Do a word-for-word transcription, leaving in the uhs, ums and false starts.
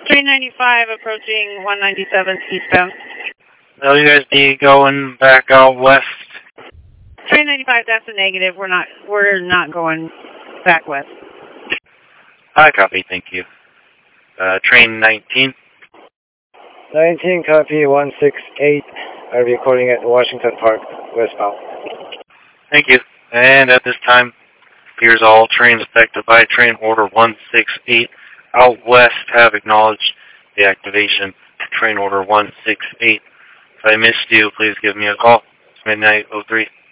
Train ninety-five approaching one ninety-seven eastbound. Will you guys be going back out west? Train ninety-five, that's a negative. We're not, we're not going back west. I copy, thank you. Uh, train nineteen. nineteen, copy, one six eight. I'll be recording at Washington Park, westbound. Thank you. And at this time, appears all trains affected by train order one six eight out west have acknowledged the activation of train order one six eight. If I missed you, please give me a call. It's midnight oh three.